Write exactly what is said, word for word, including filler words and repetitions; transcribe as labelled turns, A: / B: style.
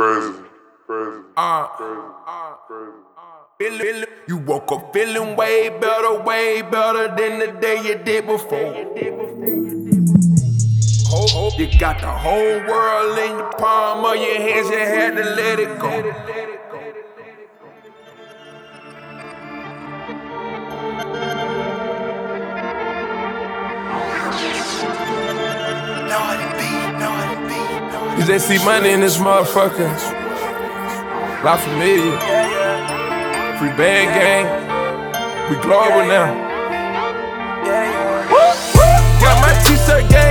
A: Crazy, crazy,
B: Uh,
A: crazy, crazy.
B: feel, feel, you woke up feeling way better, way better than the day you did before. Ho, ho, you got the whole world in the palm of your hands, you had to let it go. You just see money in this motherfucker. La Familia. Free bad gang. We global now. Got my t-shirt game.